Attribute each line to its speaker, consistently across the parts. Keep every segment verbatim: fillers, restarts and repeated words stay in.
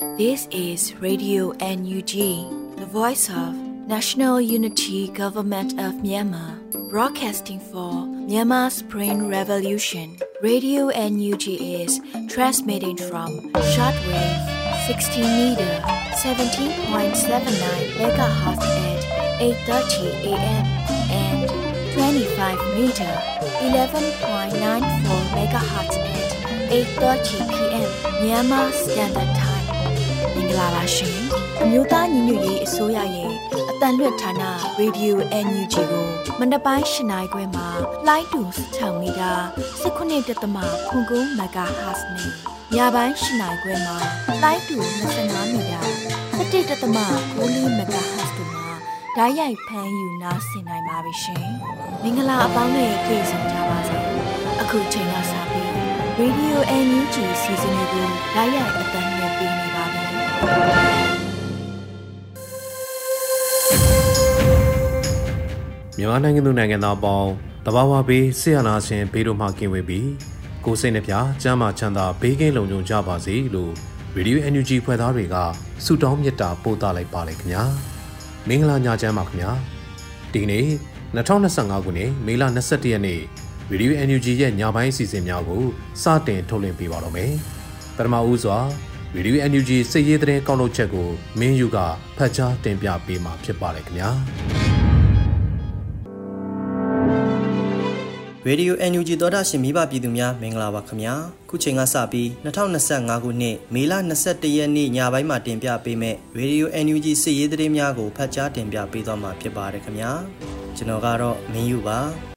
Speaker 1: This is Radio N U G, the voice of National Unity Government of Myanmar, broadcasting for Myanmar's Spring Revolution. Radio N U G is transmitting from shortwave sixteen meter, seventeen point seven nine megahertz at eight thirty a m and twenty-five meter, eleven point nine four megahertz at eight thirty p m Myanmar Standard Time. မင်္ဂလာပါရှင်အမျိုးသားညီညွတ်ရေးအစိုးရရဲ့အတန်လွတ်ဌာန Radio N U G ကိုမနက်ပိုင်း၈နာရီခွဲမှာလိုင်းတူ၆မီတာ၁၉.၉ MHz နဲ့ညပိုင်း၈နာရီခွဲမှာလိုင်းတူ၂၅မီတာ၁၁.၉ MHz တို့မှာဓာတ်ရိုက်ဖမ်းယူနားဆင်နိုင်ပါပြီရှင်မင်္ဂလာအပေါင်းနဲ့ကြိတ်ဆုံကြပါစေအခုချိန်ကစပြီး Radio N U G စီစဉ်လေးကိုဓာတ်ရိုက်အတန်နဲ့ပေးနေပါပြီ
Speaker 2: မြန်မာနိုင်ငံသူနိုင်ငံသားပေါင်းတဘာဝဘေးဆရာနာရှင်ဘေးတို့မှကင်းဝေးပြီးကိုယ်စိတ်နှပြကျမ်းမာချမ်းသာဘေးကင်းလုံခြုံကြပါစေလို့ Radio N U G ဖွဲ့သားတွေကဆုတောင်းမေတ္တာပို့သလိုက်ပါလေခင်ဗျာမင်္ဂလာညချမ်းပါခင်ဗျာဒီနေ့၂၀၂၅ခုနှစ်မေလ၂၁ရက်နေ့ Radio N U G ရဲ့ညပိုင်းအစီအစဉ်များကိုစတင်ထုတ်လွှင့်ပေးပါတော့မယ်ပထမဦးစွာRadio N U G စိတ်ရေးသတင်းကောက်လုပ်ချက်ကိုမင်းယူကဖတ်ကြားတင်ပြပေးမှာဖြစ်ပါတယ်ခင်ဗျာ
Speaker 3: Radio N U G သောတာရှင်မိဘပြည်သူများမင်္ဂလာပါခင်ဗျာခုချိန်ကစပြီး၂၀၂၅ခုနှစ်မေလ၂၁ရက်နေ့ညပိုင်းမှာတင်ပြပေးမယ့် Radio N U G စိတ်ရေးသတင်းများကိုဖတ်ကြားတင်ပြပေးသွားမှာဖြစ်ပါတယ်ခင်ဗျာကျွန်တော်ကတော့မင်းယူပါ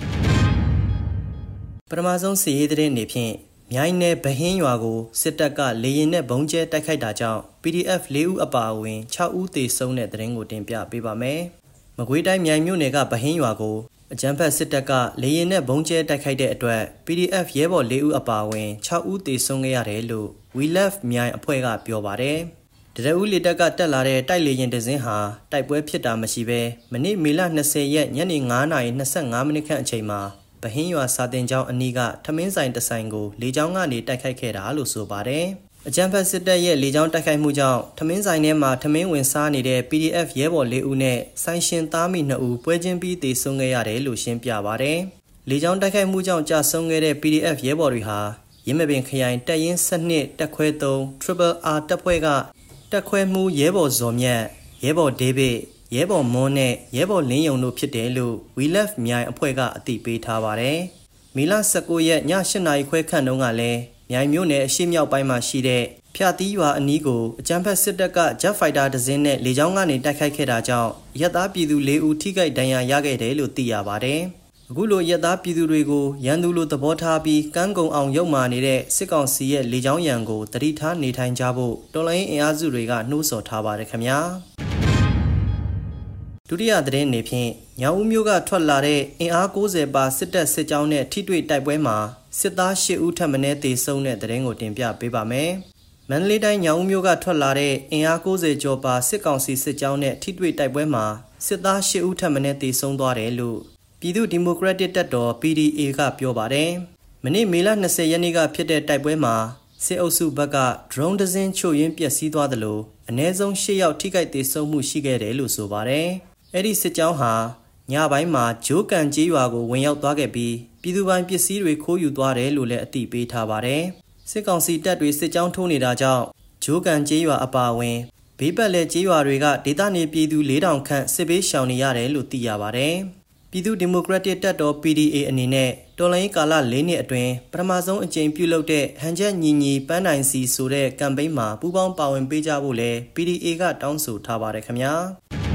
Speaker 3: ပထမဆုံးစိတ်ရေးသတင်းအနေဖြင့်မြိုင်နယ်ဗဟင်းရွာကိုစစ်တပ်ကလေရင်နဲ့ဘုံကျဲတိုက်ခိုက်တာကြောင့် P D F ၄ဦးအပါအဝင်၆ဦးသေဆုံးတဲ့သတင်းကိုတင်ပြပေးပါမယ်။မကွေးတိုင်းမြိုင်မြို့နယ်ကဗဟင်းရွာကိုအကြမ်းဖက်စစ်တပ်ကလေရင်နဲ့ဘုံကျဲတိုက်ခိုက်တဲ့အတွက် P D F ရဲဘော်၄ဦးအပါအဝင်၆ဦးသေဆုံးခဲ့ရတယ်လို့ We Love မြိုင်အဖွဲ့ကပြောပါတယ်။တရဦးလေတပ်ကတက်လာတဲ့တိုက်လေရင်တစင်းဟာတိုက်ပွဲဖြစ်တာမရှိဘဲမနေ့မေလ၂၀ရက်ညနေ၅နာရီ၂၅မိနစ်ခန့်အချိန်မှာဗဟင်းရွာစာတင်ကျောင်းအနီးကထမင်းဆိုင်တဆိုင်ကိုလေကြောင်းကနေတိုက်ခိုက်ခဲ့တာလို့ဆိုပါတယ်။အကြမ်းဖက်စစ်တပ်ရဲ့လေကြောင်းတိုက်ခိုက်မှုကြောင့်ထမင်းဆိုင်ထဲမှာထမင်းဝင်စားနေတဲ့ P D F ရဲဘော်၄ဦးနဲ့ဆိုင်ရှင်သားမိ၂ဦးပွဲချင်းပြီးသေဆုံးခဲ့ရတယ်လို့ရှင်းပြပါတယ်။လေကြောင်းတိုက်ခိုက်မှုကြောင့်ကြာဆုံးခဲ့တဲ့ P D F ရဲဘော်တွေဟာရင်းမပင်ခရိုင်တပ်ရင်း၁၂တပ်ခွဲ၃ Triple R တပ်ဖွဲ့ကတပ်ခွဲမှုရဲဘော်ဇော်မြတ်ရဲဘော်ဒေးဗစ်ရဲဘော်မွန်းနဲ့ရဲဘော်လင်းယုံတို့ဖြစ်တယ်လို့ We Love မြိုင်အဖွဲ့ကအသိပေးထားပါတယ်။မေလ၁၉ရက်ည၈နာရီခွဲခန့်တုန်းကလည်းမြိုင်မြို့နယ်အရှေ့မြောက်ပိုင်းမှာရှိတဲ့ဖျာတီးရွာအနီးကိုအကြမ်းဖက်စစ်တပ်က Jet Fighter တစ်စင်းနဲ့လေကြောင်းကနေတိုက်ခိုက်ခဲ့တာကြောင့်ရဲသားပြည်သူ၄ဦးထိခိုက်ဒဏ်ရာရခဲ့တယ်လို့သိရပါတယ်။အခုလိုရဲသားပြည်သူတွေကိုရန်သူလိုသဘောထားပြီးကမ်းကုန်အောင်ရုပ်မာနေတဲ့စစ်ကောင်စီရဲ့လေကြောင်းရန်ကိုတတိထားနေထိုင်ကြဖို့တော်လိုင်းအင်အားစုတွေကနှိုးဆော်ထားပါတယ်ခင်ဗျာ။ဒုတိယသတင်းအနေဖြင့်ညောင်ဦးမြို့ကထွက်လာတဲ့အင်အား၉၀ပါစစ်တပ်စစ်ကြောင်းနဲ့ထိတွေ့တိုက်ပွဲမှာစစ်သား၈ဦးထပ်မံသေဆုံးတဲ့သတင်းကိုတင်ပြပေးပါမယ်။မန္တလေးတိုင်းညောင်ဦးမြို့ကထွက်လာတဲ့အင်အား၉၀ကျော်ပါစစ်ကောင်စီစစ်ကြောင်းနဲ့ထိတွေ့တိုက်ပွဲမှာစစ်သား၈ဦးထပ်မံသေဆုံးသွားတယ်လို့ပြည်သူ့ဒီမိုကရက်တစ်တပ်တော် P D A ကပြောပါတယ်။မနေ့မေလ၂၀ရက်နေ့ကဖြစ်တဲ့တိုက်ပွဲမှာစစ်အုပ်စုဘက်က drone တစ်စင်းချို့ယွင်းပျက်စီးသွားသလိုအနည်းဆုံး၈ယောက်ထိခိုက်သေဆုံးမှုရှိခဲ့တယ်လို့ဆိုပါတယ်။အဲ့ဒီစစ်ကြောင်းဟာညပိုင်းမှာဂျိုးကန်ကျေးရွာကိုဝင်ရောက်သွားခဲ့ပြီးပြည်သူပိုင်ပစ္စည်းတွေခိုးယူသွားတယ်လို့လည်းအသိပေးထားပါတယ်။စစ်ကောင်စီတပ်တွေစစ်ကြောင်းထိုးနေတာကြောင့်ဂျိုးကန်ကျေးရွာအပါအဝင်ဘေးပတ်လည်ကျေးရွာတွေကဒေသနေပြည်သူ၄ထောင်ခန့်စစ်ဘေးရှောင်နေရတယ်လို့သိရပါတယ်။ပြည်သူ့ဒီမိုကရက်တစ်တပ်တော် P D A အနေနဲ့တော်လှန်ရေးကာလ၄နှစ်အတွင်းပထမဆုံးအကြိမ်ပြုလုပ်တဲ့ဟန်ချက်ညီညီပန်းနိုင်စီဆိုတဲ့ကမ်ပိန်းမှာပူးပေါင်းပါဝင်ပေးကြဖို့လည်း P D A ကတောင်းဆိုထားပါတယ်ခင်ဗျာ။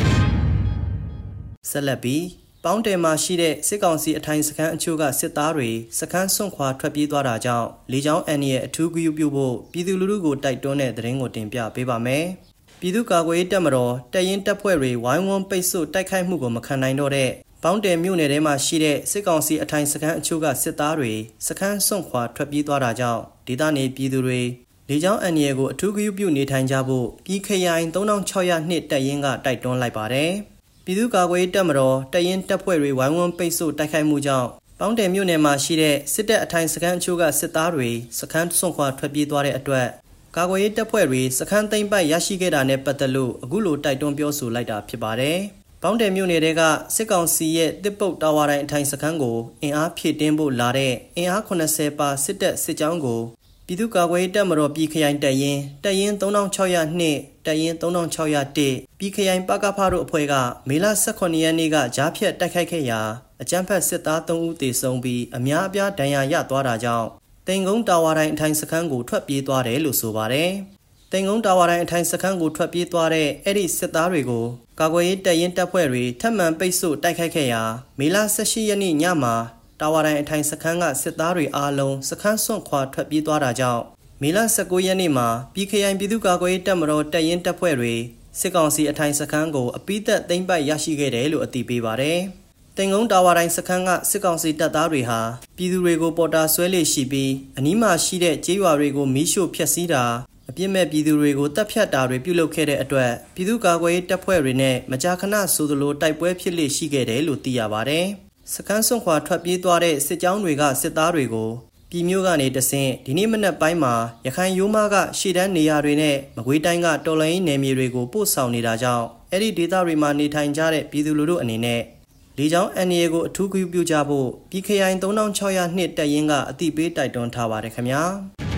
Speaker 3: ဆက်လက်ပြီးပေါင်းတယ်မှာရှိတဲ့စစ်ကောင်စီအထိုင်စခန်းအချို့ကစစ်သားတွေစခန်းစွန့်ခွာထွက်ပြေးသွားတာကြောင့်လေကြောင်းအန်ရဲ့အထူးဂရုပြုဖို့ပြည်သူလူထုကိုတိုက်တွန်းတဲ့သတင်းကိုတင်ပြပေးပါမယ်။ပြည်သူ့ကာကွယ်ရေးတပ်မတော်တပ်ရင်းတပ်ဖွဲ့တွေဝိုင်းဝန်းပိတ်ဆို့တိုက်ခိုက်မှုကိုမခံနိုင်တော့တဲ့ပေါင်းတယ်မြို့နယ်ထဲမှာရှိတဲ့စစ်ကောင်စီအထိုင်စခန်းအချို့ကစစ်သားတွေစခန်းစွန့်ခွာထွက်ပြေးသွားတာကြောင့်ဒေသနေပြည်သူတွေလေကြောင်းအန်ရဲ့ကိုအထူးဂရုပြုနေထိုင်ကြဖို့ပြည်ခရိုင်၃၆၀၂တပ်ရင်းကတိုက်တွန်းလိုက်ပါတယ်။ပြည်သူ့ကာကွယ်ရေးတပ်မတော်တပ်ရင်းတပ်ဖွဲ့တွေဝိုင်းဝန်းပိတ်ဆို့တိုက်ခိုက်မှုကြောင့်ပေါင်းတယ်မြို့နယ်မှာရှိတဲ့စစ်တပ်အထိုင်စခန်းအချို့ကစစ်သားတွေစခန်းစွန့်ခွာထွက်ပြေးသွားတဲ့အတွက်ကာကွယ်ရေးတပ်ဖွဲ့တွေစခန်းသိမ်းပိုက်ရရှိခဲ့တာနဲ့ပတ်သက်လို့အခုလိုတိုက်တွန်းပြောဆိုလိုက်တာဖြစ်ပါတယ်။ပေါင်းတယ်မြို့နယ်တွေကစစ်ကောင်စီရဲ့တစ်ပုတ်တာဝါတိုင်းအထိုင်စခန်းကိုအင်အားဖြည့်တင်းဖို့လာတဲ့အင်အားခုနှစ်ဆယ်ပါစစ်တပ်စစ်ကြောင်းကိုပြည်သူ့ကာကွယ်ရေးတပ်မတော်ပြည်ခရိုင်တပ်ရင်းတပ်ရင်းသုံးထောင်ခြောက်ရာနှစ်တပ်ရင်းသုံးထောင်ခြောက်ရာတစ်ပြည်ခရိုင်ပကဖတို့အဖွဲ့ကမေလ၁၈ရက်နေ့ကကြားဖြတ်တိုက်ခိုက်ခဲ့ရာအကြမ်းဖက်စစ်သားသုံးဦးသေဆုံးပြီးအများအပြားဒဏ်ရာရသွားတာကြောင့်တိန်ကုန်းတာဝါတိုင်းအထိုင်စခန်းကိုထွက်ပြေးသွားတယ်လို့ဆိုပါတယ်။တိန်ကုန်းတာဝါတိုင်းအထိုင်စခန်းကိုထွက်ပြေးသွားတဲ့အဲ့ဒီစစ်သားတွေကိုကာကွယ်ရေးတပ်ရင်းတပ်ဖွဲ့တွေထပ်မံပိတ်ဆို့တိုက်ခိုက်ခဲ့ရာမေလ၁၈ရက်နေ့ညမှာတာဝါတိုင်းအထိုင်စခန်းကစစ်သားတွေအားလုံးစခန်းစွန့်ခွာထွက်ပြေးသွားတာကြောင့်မေလ၁၉ရက်နေ့မှာပြည်ခရိုင်ပြည်သူ့ကာကွယ်ရေးတပ်မတော်တပ်ရင်းတပ်ဖွဲ့တွေစစ်ကောင်စီအထိုင်စခန်းကိုအပိသက်သိမ်းပိုက်ရရှိခဲ့တယ်လို့အသိပေးပါတယ်။တိန်ကုန်းတာဝါတိုင်းစခန်းကစစ်ကောင်စီတပ်သားတွေဟာပြည်သူတွေကိုပေါ်တာဆွဲလေရှိပြီးအနီးမှာရှိတဲ့ကျေးရွာတွေကိုမီးရှို့ဖျက်ဆီးတာအပြစ်မဲ့ပြည်သူတွေကိုတပ်ဖြတ်တာတွေပြုလုပ်ခဲ့တဲ့အတွက်ပြည်သူ့ကာကွယ်ရေးတပ်ဖွဲ့တွေနဲ့မကြာခဏဆိုသလိုတိုက်ပွဲဖြစ်လေရှိခဲ့တယ်လို့သိရပါတယ်။စခန်းစွန့်ခွာထွက်ပြေးသွားတဲ့စစ်ကြောင်းတွေကစစ်သားတွေကိုပြည်မျိုးကနေတဆင့်ဒီနေ့မနက်ပိုင်းမှာရခိုင်ရိုးမားကရှေ့တန်းနေရာတွေနဲ့မကွေးတိုင်းကတော်လှန်ရေးနယ်မြေတွေကိုပို့ဆောင်နေတာကြောင့်အဲ့ဒီဒေသတွေမှာနေထိုင်ကြတဲ့ပြည်သူလူထုအနေနဲ့လေကြောင်းအန်ရီကိုအထူးဂရုပြုကြဖို့ပြည်ခရိုင်သုံးထောင်ခြောက်ရာနှစ်တပ်ရင်းကအသိပေးတိုက်တွန်းထားပါတယ်ခင်ဗျာ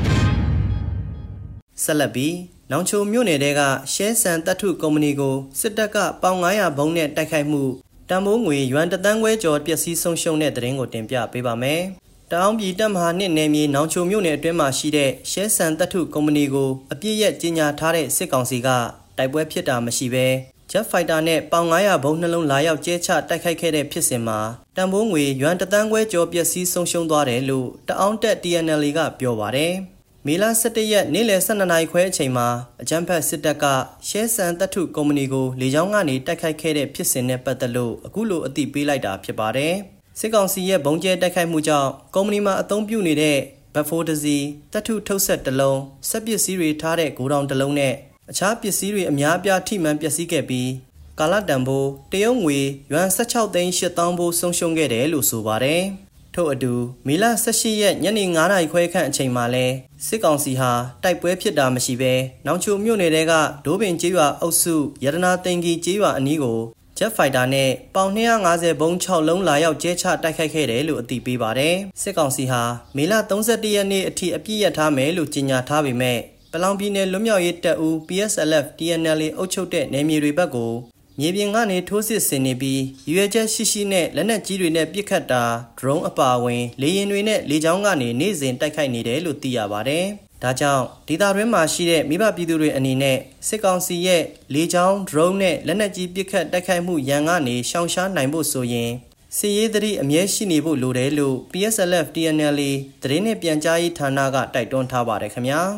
Speaker 3: ဆက်လက်ပြီးနောင်ချိုမြို့နယ်တဲကရှဲဆန်တပ်ထုကုမ္ပဏီကိုစစ်တပ်ကပေါင်ငါးရာဘုံနဲ့တိုက်ခိုက်မှုတန်ဖိုးငွေယွမ်တသန်းခွဲကျော်ပျက်စီးဆုံးရှုံးတဲ့တဲ့ရင်ကိုတင်ပြပေးပါမယ်တအောင်းပြည်တပ်မဟာနှစ်နယ်မြေနောင်ချိုမြို့နယ်အတွင်းမှာရှိတဲ့ရှဲဆန်တပ်ထုကုမ္ပဏီကိုအပြစ်ရက်ကြီးညာထားတဲ့စစ်ကောင်စီကတိုက်ပွဲဖြစ်တာမရှိဘဲဂျက်ဖိုက်တာနဲ့ပေါင်ငါးရာဘုံနှလုံးလာရောက်ကျဲချတိုက်ခိုက်ခဲ့တဲ့ဖြစ်စဉ်မှာတန်ဖိုးငွေယွမ်တသန်းခွဲကျော်ပျက်စီးဆုံးရှုံးသွားတယ်လို့တအောင်းတက် T N L ကပြောပါတယ်မေလ၁၁ရက်နေ့လယ်၁၂နာရီခွဲအချိန်မှာအကြမ်းဖက်စစ်တပ်ကရှဲဆန်တပ်ထုကုမ္ပဏီကိုလေကြောင်းကနေတိုက်ခိုက်ခဲ့တဲ့ဖြစ်စဉ်နဲ့ပတ်သက်လို့အခုလိုအသိပေးလိုက်တာဖြစ်ပါတယ်စစ်ကောင်စီရဲ့ဘုံကျဲတိုက်ခိုက်မှုကြောင့်ကုမ္ပဏီမှာအသုံးပြုနေတဲ့ဘတ်ဖိုးတစ်စီးတပ်ထုထုတ်ဆက်တစ်လုံးစက်ပစ္စည်းတွေထားတဲ့ဂိုဒေါင်တစ်လုံးနဲ့အခြားပစ္စည်းတွေအများအပြားထိမှန်ပျက်စီးခဲ့ပြီးကာလတန်ဖိုးတရုတ်ငွေယွမ်၁၆သိန်း၈သောင်းဖိုးဆုံးရှုံးခဲ့တယ်လို့ဆိုပါတယ်ထို့အတူမေလ၁၈ရက်ညနေ၅နာရီခွဲခန့်အချိန်မှာလဲစစ်ကောင်စီဟာတိုက်ပွဲဖြစ်တာမရှိဘဲနောင်ချိုမြို့နယ်တဲကဒိုးပင်ကျေးရွာအုပ်စုရတနာသိန်ကြီးကျေးရွာအနီးကိုဂျက်ဖိုက်တာနဲ့ပေါင်၂၅၀ဘုံ၆လုံးလာရောက်ကျဲချတိုက်ခိုက်ခဲ့တယ်လို့အသိပေးပါတယ်စစ်ကောင်စီဟာမေလ၃၁ရက်နေ့အထိအပြည့်ရထားမယ်လို့ကြေညာထားပေမဲ့ပလောင်ပြည်နယ်လွတ်မြောက်ရေးတပ်ဦး P S L F T N L အုပ်ချုပ်တဲ့နယ်မြေတွေဘက်ကိုမြေပြင်ကနေထိုးစစ်ဆင်နေပြီးရွေချက်ရှိရှိနဲ့လက်နက်ကြီးတွေနဲ့ပစ်ခတ်တာဒရုန်းအပါအဝင်လေယာဉ်တွေနဲ့လေကြောင်းကနေနေ့စဉ်တိုက်ခိုက်နေတယ်လို့သိရပါတယ်။ဒါကြောင့်ဒေသတွင်းမှာရှိတဲ့မိဘပြည်သူတွေအနေနဲ့စစ်ကောင်စီရဲ့လေကြောင်းဒရုန်းနဲ့လက်နက်ကြီးပစ်ခတ်တိုက်ခိုက်မှုရန်ကနေရှောင်ရှားနိုင်ဖို့ဆိုရင်စစ်ရေးသတိအမြဲရှိနေဖို့လိုတယ်လို့ P S L F T N L သတင်းနဲ့ပြန်ကြားရေးဌာနကတိုက်တွန်းထားပါတယ်ခင်ဗျာ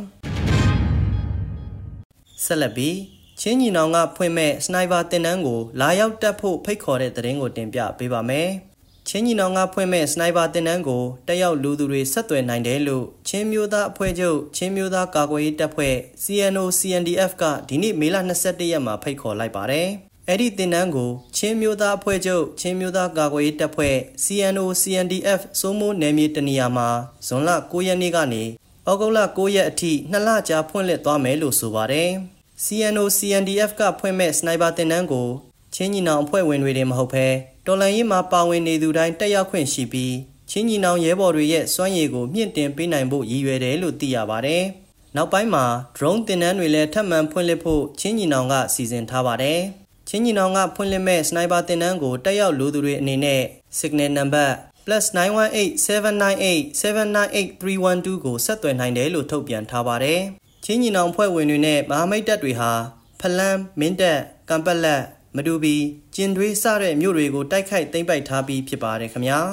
Speaker 3: ။ဆက်လက်ပြီးချင်းညီနောင်ကဖွင့်မဲ့စနိုက်ပါတင်တန်းကိုလာရောက်တက်ဖို့ဖိတ်ခေါ်တဲ့သတင်းကိုတင်ပြပေးပါမယ်။ချင်းညီနောင်ကဖွင့်မဲ့စနိုက်ပါတင်တန်းကိုတက်ရောက်လူသူတွေဆက်သွယ်နိုင်တယ်လို့ချင်းမျိုးသားအဖွဲ့ချုပ်ချင်းမျိုးသားကာကွယ်ရေးတပ်ဖွဲ့ C N O C N D F ကဒီနေ့မေလ၂၁ရက်မှာဖိတ်ခေါ်လိုက်ပါတယ်။အဲ့ဒီတင်တန်းကိုချင်းမျိုးသားအဖွဲ့ချုပ်ချင်းမျိုးသားကာကွယ်ရေးတပ်ဖွဲ့ C N O C N D F စိုးမိုးနယ်မြေတနေရာမှာဇွန်လ၉ရက်နေ့ကနေဩဂုတ်လ၉ရက်အထိနှစ်လကြာဖွင့်လှစ်သွားမယ်လို့ဆိုပါတယ်။ C N O C N D F ကဖွင့်မဲ့စနိုက်ပါတင်တန်းကိုချင်းညီနောင်အဖွဲ့ဝင်တွေတင်မဟုတ်ဘဲတော်လှန်ရေးမှာပါဝင်နေသူတိုင်းတက်ရောက်ခွင့်ရှိပြီးချင်းညီနောင်ရဲဘော်တွေရဲ့စွမ်းရည်ကိုမြင့်တင်ပေးနိုင်ဖို့ရည်ရွယ်တယ်လို့သိရပါတယ်။နောက်ပိုင်းမှာ drone တင်တန်းတွေလည်းထပ်မံဖွင့်လှစ်ဖို့ချင်းညီနောင်ကစီစဉ်ထားပါတယ်။ချင်းညီနောင်ကဖွင့်လှစ်မဲ့စနိုက်ပါတင်တန်းကိုတက်ရောက်လူသူတွေအနေနဲ့ signal number plus nine one eight seven nine eight seven nine eight three one two ကိုဆက်သွယ်နိုင်တယ်လို့ထုတ်ပြန်ထားပါတယ်။ချင်းညီနောင်ဖွဲ့ဝင်တွေနဲ့မဟာမိတ်တပ်တွေဟာဖလန်းမင်းတပ်ကံပက်လက်မတူပီကျင်တွေးစတဲ့မြို့တွေကိုတိုက်ခိုက်သိမ်းပိုက်ထားပြီးဖြစ်ပါတယ်ခင်ဗျာ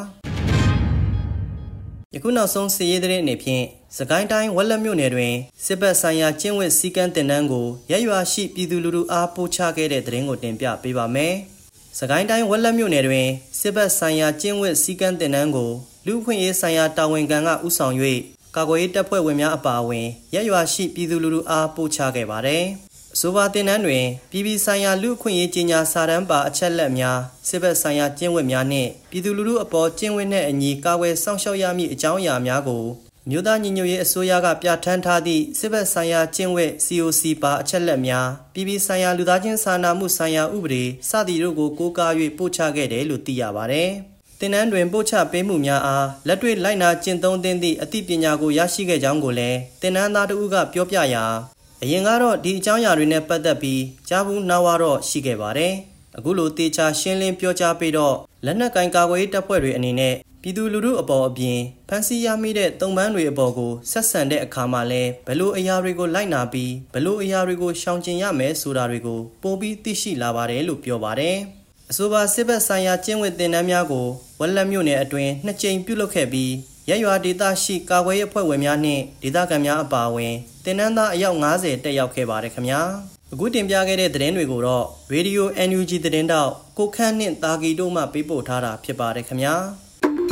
Speaker 3: ယခုနောက်ဆုံးစီးရဲတဲ့အနေဖြင့်စကိုင်းတိုင်းဝက်လက်မြို့နယ်တွင်စစ်ဘက်ဆိုင်ရာကျင်းဝတ်စည်းကမ်းတင်တန်းကိုရက်ရွာရှိပြည်သူလူထုအားပို့ချခဲ့တဲ့သတင်းကိုတင်ပြပေးပါမယ်စကိုင်းတိုင်းဝက်လက်မြို့နယ်တွင်စစ်ဘက်ဆိုင်ရာကျင်းဝတ်စည်းကမ်းတင်တန်းကိုလူ့အခွင့်အရေးဆိုင်ရာတာဝန်ခံကဦးဆောင်၍ကာကွယ်ရေးတပ်ဖွဲ့ဝင်များအပါအဝင်ရက်ရွာရှိပြည်သူလူထုအားပို့ချခဲ့ပါတယ်အဆိုပါတင်တန်းတွင်ပြည်ပဆိုင်ရာလူ့အခွင့်အရေးကြီးညာစာတမ်းပါအချက်လက်များစစ်ဘက်ဆိုင်ရာကျင့်ဝတ်များနှင့်ပြည်သူလူထုအပေါ်ကျင့်ဝတ်နှင့်အညီကာကွယ်စောင့်ရှောက်ရမည့်အကြောင်းအရာများကိုမြို့သားညီညွတ်ရေးအစိုးရကပြဋ္ဌာန်းထားသည့်စစ်ဘက်ဆိုင်ရာကျင့်ဝတ် စီ အို စီ ပါအချက်လက်များပြည်ပဆိုင်ရာလူသားချင်းစာနာမှုဆိုင်ရာဥပဒေစသည်တို့ကိုကိုးကား၍ပို့ချခဲ့တယ်လို့သိရပါတယ်။သင်တန်းတွင်ပို့ချပေးမှုများအားလက်တွေ့လိုက်နာကျင့်သုံးသင့်သည့်အသိပညာကိုရရှိခဲ့ကြောင်းကိုလည်းသင်တန်းသားတို့ကပြောပြရာအရင်ကတော့ဒီအကြောင်းအရာတွေနဲ့ပတ်သက်ပြီးကြားဘူးနားဝါတော့ရှိခဲ့ပါတယ်။အခုလိုတေချာရှင်းလင်းပြောကြားပြီးတော့လက်နက်ကင်ကာကွယ်ရေးတပ်ဖွဲ့တွေအနေနဲ့ပြည်သူလူထုအပေါ်အပြင်ဖန်ဆီးရမိတဲ့တုံ့ပန်းတွေအပေါ်ကိုဆက်ဆံတဲ့အခါမှာလဲဘလို့အရာတွေကိုလိုက်နာပြီးဘလို့အရာတွေကိုရှောင်ကျဉ်ရမယ်ဆိုတာတွေကိုပိုပြီးသိရှိလာပါတယ်လို့ပြောပါတယ်။အဆိုပါစစ်ဘက်ဆိုင်ရာကျင့်ဝတ်သင်တန်းများကိုဝက်လက်မြို့နယ်အတွင်းနှစ်ကြိမ်ပြုလုပ်ခဲ့ပြီးရက်ရွာဒေသရှိကာကွယ်ရေးအဖွဲ့ဝင်များနှင့်ဒေသခံများအပါအဝင်သင်တန်းသားအယောက်၅၀တက်ရောက်ခဲ့ပါတယ်ခင်ဗျာ။အခုတင်ပြခဲ့တဲ့သတင်းတွေကိုတော့ Radio အန် ယူ ဂျီ သတင်းတောက်ကိုခန့်နှင့်တာဂီတို့မှပေးပို့ထားတာဖြစ်ပါတယ်ခင်ဗျာ။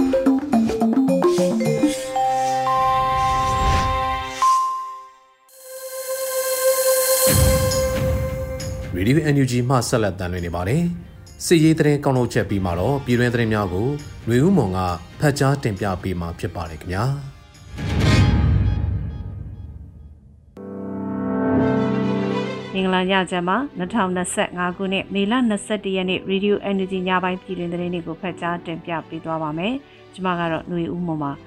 Speaker 2: Radio အန် ယူ ဂျီ မှဆက်လက်တမ်းလွှင့်နေပါတယ်။စစ်ရေးသတင်းကောက်နှုတ်ချက်ပြီးမှတော့ပြည်တွင်းသတင်းများကိုຫນွေဦးမွန်ကဖတ်ကြားတင်ပြပေးမှာဖြစ်ပါတယ်ခင်ဗျာ။
Speaker 4: မင်္ဂလာညချမ်းပါ၂၀၂၅ခုနှစ်မေလ၂၁ရက်နေ့ Radio အန် ယူ ဂျီ ညပိုင်းပြည်တွင်သတင်းတွေကိုဖတ်ကြားတင်ပြပေးသွားပါမယ်။ကျွန်မကတော့ຫນွေဦးမွန်ပါ။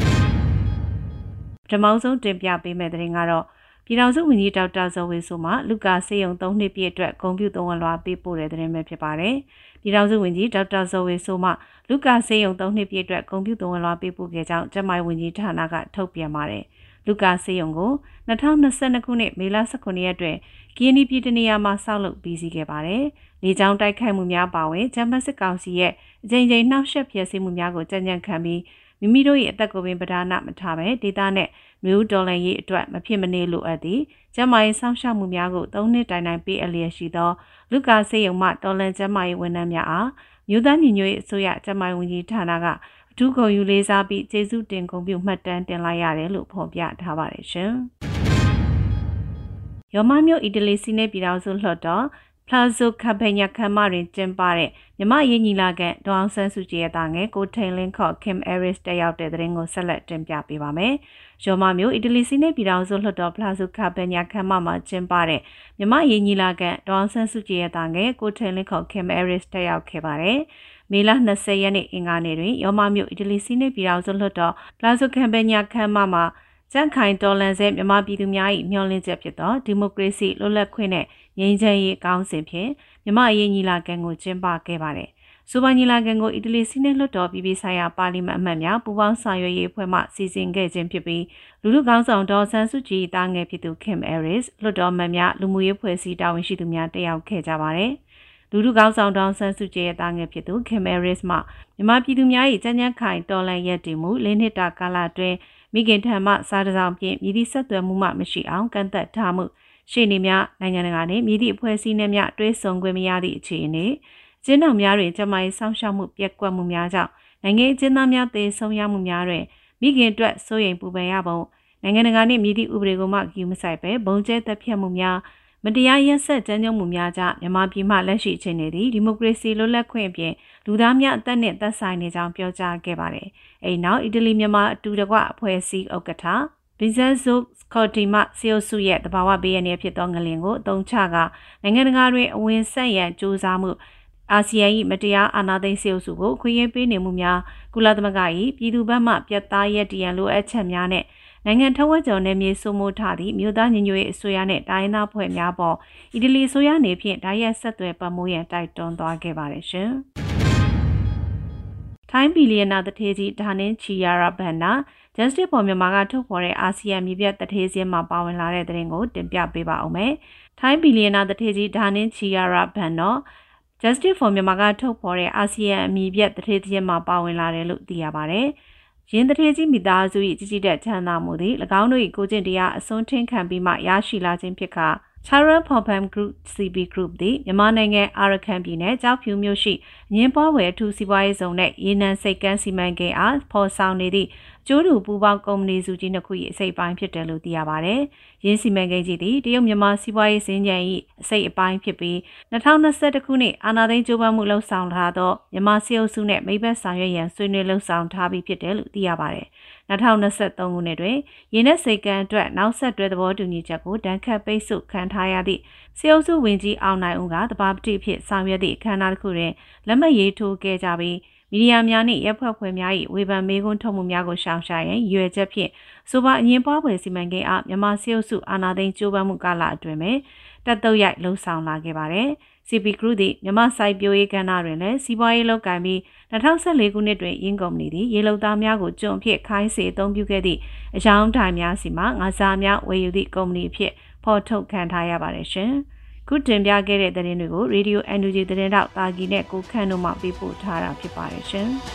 Speaker 4: ပထမဆုံးတင်ပြပေးမယ့်သတင်းကတော့ပြည်ထောင်စုဝန်ကြီးဒေါက်တာဇော်ဝေဆိုမှလူကာစေယုံ၃နှစ်ပြည့်အတွက်ဂုဏ်ပြုသုံးဝလွှာပေးပို့တဲ့သတင်းပဲဖြစ်ပါတယ်။ပြည်ထောင်စုဝန်ကြီးဒေါက်တာဇော်ဝေဆိုမှလူကာစေယုံ၃နှစ်ပြည့်အတွက်ဂုဏ်ပြုသုံးဝလွှာပေးပို့ခဲ့ကြောင်းကျန်းမာရေးဝန်ကြီးဌာနကထုတ်ပြန်ပါတယ်။လူကာစေယုံကို၂၀၂၂ခုနှစ်မေလ၁၉ရက်အတွင်းကီယနီပြည်တနေရာမှာဆောက်လုပ်ပြီးစီးခဲ့ပါတယ်။လေကြောင်းတိုက်ခိုက်မှုများပါဝင်ဂျမတ်စစ်ကောင်စီရဲ့အကြိမ်ကြိမ်နှောက်ယှက်ဖျက်ဆီးမှုများကိုကြံ့ကြံ့ခံပြီးမိမိတို့ရဲ့အသက်ကိုပင်ပဒါနမထားပဲဒေသနဲ့မျိုးဒေါ်လာရေးအတွက်မဖြစ်မနေလိုအပ်သည့်ကျန်းမာရေးစောင့်ရှောက်မှုများကိုသုံးနှစ်တိုင်တိုင်ပေးအပ်လျက်ရှိသောလူကာစေယုံမှတော်လန်ကျန်းမာရေးဝန်ထမ်းများအားမြို့သားညီညွတ်ရေးအစိုးရကျန်းမာရေးဝန်ကြီးဌာနကအထူးဂုဏ်ယူလေးစားပြီးကျေးဇူးတင်ဂုဏ်ပြုမှတ်တမ်းတင်လိုက်ရတယ်လို့ဖော်ပြထားပါတယ်ရှင်။ရောမမြို့အီတလီစီနယ်ပြည်ထောင်စုလွှတ်တော်ဖလာဇိုကပညာခမ်းမတွင်ကျင်းပတဲ့မြမရေးညီလာခံဒေါအောင်ဆန်းစုကြည်ရဲ့တာငယ်ကိုထိန်လင်းခေါ် Kim Aris တက်ရောက်တဲ့သတင်းကိုဆက်လက်တင်ပြပေးပါမယ်။ရောမမြို့အီတလီစီနယ်ပြည်ထောင်စုလွှတ်တော်ဖလာဇိုကပညာခမ်းမမှာကျင်းပတဲ့မြမရေးညီလာခံဒေါအောင်ဆန်းစုကြည်ရဲ့တာငယ်ကိုထိန်လင်းခေါ် Kim Aris တက်ရောက်ခဲ့ပါတယ်။မေလ၂၀ရက်နေ့အင်္ဂါနေ့တွင်ရောမမြို့အီတလီစီနယ်ပြည်ထောင်စုလွှတ်တော်ဖလာဇိုကပညာခမ်းမမှာကျန်းခိုင်တော်လန်ဆဲမြန်မာပြည်သူများ၏မျှော်လင့်ချက်ဖြစ်သောဒီမိုကရေစီလွတ်လပ်ခွင့်နဲ့ငြိမ်းချမ်းရေးကောင်းစဉ်ဖြင့်မြန်မာအရေးညီလာခံကိုကျင်းပခဲ့ပါတယ်။စူပါညီလာခံကိုအီတလီစီနယ်လွှတ်တော်ပြည်ပဆိုင်ရာပါလီမန်အမတ်များပူးပေါင်းဆောင်ရွက်ရေးအဖွဲ့မှစီစဉ်ခဲ့ခြင်းဖြစ်ပြီးလူလူကောင်းဆောင်ဒေါ်ဆန်းစုကြည်တာငယ်ဖြစ်သူ Kim Aris လွှတ်တော်အမတ်များလူမှုရေးဖွဲ့စည်းတာဝန်ရှိသူများတက်ရောက်ခဲ့ကြပါတယ်။လူလူကောင်းဆောင်ဒေါ်ဆန်းစုကြည်ရဲ့တာငယ်ဖြစ်သူ Kim Aris မှမြန်မာပြည်သူများ၏ကြံ့ကြံ့ခိုင်တော်လှန်ရပ်တည်မှုလေးနှစ်တာကာလအတွင်းမိခင်ထံမှစားတစောင်းဖြင့်မြည်သည့်ဆက်သွယ်မှုမှမရှိအောင်ကန့်သက်ထားမှုရှေ့နေများနိုင်ငံတကာနှင့်မြည်သည့်အဖွဲ့အစည်းနှင့်များတွဲဆုံခွင့်မရသည့်အခြေအနေကျင်းတော်များတွင်ကျန်းမာရေးစောင့်ရှောက်မှုပျက်ကွက်မှုများကြောင့်နိုင်ငံကျင်းသားများသေဆုံးရမှုများတွင်မိခင်အတွက်စိုးရိမ်ပူပန်ရပုံနိုင်ငံတကာနှင့်မြည်သည့်ဥပဒေကိုမှဂရုမစိုက်ဘဲဘုံကျဲတပ်ဖြတ်မှုများမတရားရက်စက်ကြမ်းကြုတ်မှုများကြောင့်မြန်မာပြည်မှလက်ရှိအခြေအနေသည်ဒီမိုကရေစီလွတ်လပ်ခွင့်အပြင်လူသားများအသက်နှင့်သက်ဆိုင်နေကြောင်းပြောကြားခဲ့ပါတယ်။အဲဒီနောက်အီတလီမြန်မာအတူတကွအဖွဲ့အစည်းဥက္ကဋ္ဌဗီဇက်ဇိုစကော်တီမဆီယိုစုရဲ့တဘာဝဘေးရန်ရဲ့ဖြစ်သောငလင်ကိုအသုံးချကနိုင်ငံတကာတွင်အဝင်ဆက်ရန်ကြိုးစားမှုအာဆီယံ၏မတရားအာဏာသိမ်းဆီယိုစုကိုခွင့်ရပေးနေမှုများကုလသမဂ္ဂ၏ပြည်သူ့ဘက်မှပြတ်သားရည်တည်ရန်လိုအပ်ချက်များနဲ့နိုင်ငံထက်ဝက်ကျော်နယ်မြေစိုးမိုးထားသည့်မြို့သားညီညွတ်ရေးအစိုးရနှင့်တိုင်းသားဖွဲ့များပေါ်အီတလီအစိုးရနေဖြင့်ဓာတ်ရိုက်ဆက်သွယ်ပတ်မိုးရန်တိုက်တွန်းသွားခဲ့ပါတယ်ရှင်။ထိုင်းဘီလီယံနာတထေးကြီးဒါနင်းချီယာရာဘန်နာ Justice for Myanmar ကထုတ်ဖော်တဲ့အာဆီယံမြေပြတ်တထေးစင်းမှာပါဝင်လာတဲ့သတင်းကိုတင်ပြပေးပါအောင်မယ်။ထိုင်းဘီလီယံနာတထေးကြီးဒါနင်းချီယာရာဘန်နော် Justice for Myanmar ကထုတ်ဖော်တဲ့အာဆီယံအမြေပြတ်တထေးစင်းမှာပါဝင်လာတယ်လို့သိရပါတယ်။ရင်းတထေးကြီးမိသားစု၏ကြီးကြီးတဲ့ချမ်းသာမှုသည်၎င်းတို့၏ကိုကျင့်တရားအစွန်းထင်းခံပြီးမှရရှိလာခြင်းဖြစ်ခါ Charan Phopam Group စီ ဘီ Group သည်မြန်မာနိုင်ငံအာရကန်ပြည်နယ်ကြောက်ဖြူမြို့ရှိငင်းပွားဝယ်အထူးစီးပွားရေးဇုံနဲ့ရေနံစိတ်ကမ်းစီမံကိန်းအားဖော်ဆောင်နေသည့်ကျိုးတူပူပေါင်းကုမ္ပဏီစုကြီးနှစ်ခု၏အစိတ်အပိုင်းဖြစ်တယ်လို့သိရပါတယ်။ရင်းစီမံကိန်းကြီးသည်တရုတ်မြန်မာစီးပွားရေးစင်ကြံ၏အစိတ်အပိုင်းဖြစ်ပြီး၂၀၂၁ခုနှစ်အာဏာသိမ်းကြိုးပမ်းမှုလှုံ့ဆော်ထားသောမြန်မာစစ်အုပ်စုနှင့်မိဘဆောင်ရွက်ရန်ဆွေးနွေးလှုံ့ဆော်ထားပြီးဖြစ်တယ်လို့သိရပါတယ်။၂၀၂၃ခုနှစ်တွင်ရင်းနှက်စိတ်ကံအတွက်နောက်ဆက်တွဲသဘောတူညီချက်ကိုတန်းခတ်ပိတ်ဆို့ခံထားရသည့်စစ်အုပ်စုဝင်ကြီးအောင်နိုင်ဦးကတဘာပတိဖြစ်ဆောင်ရွက်သည့်အခမ်းအနားတစ်ခုတွင်လက်မှတ်ရေးထိုးခဲ့ကြပြီးမီဒီယာများနှင့်ရပ်ဖွဲ့ဖွဲ့များ၏ဝေဖန်မေးခွန်းထုတ်မှုများကိုရှောင်ရှားရန်ရွေချက်ဖြင့်ဆိုပါအငင်းပွားပွဲစီမံကိန်းအားမြန်မာစစ်အုပ်စုအာဏာသိမ်းကြိုးပမ်းမှုကာလအတွင်းမှာတပ်တုပ်ရိုက်လှုံ့ဆော်လာခဲ့ပါတယ်။ စီ ပီ Group သည်မြန်မာစိုက်ပျိုးရေးကဏ္ဍတွင်လည်းစီးပွားရေးလုပ်ကိုင်ပြီး၂၀၁၄ခုနှစ်တွင်ရင်းကုမ္ပဏီသည်ရေလုံသားများကိုကျွန်ဖြစ်ခိုင်းစေအသုံးပြုခဲ့သည့်အယောင်တိုင်များစီမှငါးစားများဝယ်ယူသည့်ကုမ္ပဏီဖြစ်ဖော်ထုတ်ခံထားရပါတယ်ရှင်။ခုတင်ပြခဲ့တဲ့သတင်းတွေကို Radio အန် ယူ ဂျီ သတင်းတောက်တာဂီနဲ့ကိုခန့်တို့မှပေးပို့ထားတာဖြစ်ပါတယ်ရှင်။